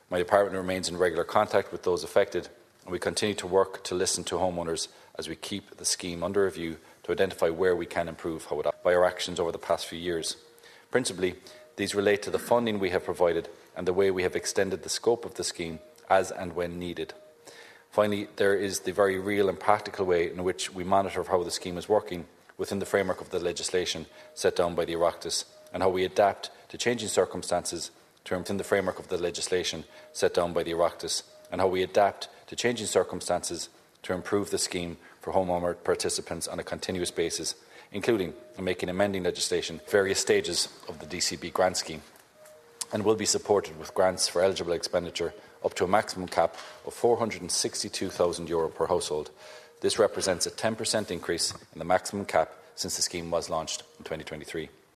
My department remains in regular contact with those affected, and we continue to work to listen to homeowners as we keep the scheme under review to identify where we can improve by our actions over the past few years. Principally, these relate to the funding we have provided and the way we have extended the scope of the scheme as and when needed. Finally, there is the very real and practical way in which we monitor how the scheme is working within the framework of the legislation set down by the Oireachtas, and how we adapt to changing circumstances within the framework of the legislation set down by the Oireachtas, and how we adapt to changing circumstances to improve the scheme for homeowner participants on a continuous basis, including making amending legislation at various stages of the DCB grant scheme, and will be supported with grants for eligible expenditure up to a maximum cap of €462,000 per household. This represents a 10% increase in the maximum cap since the scheme was launched in 2023.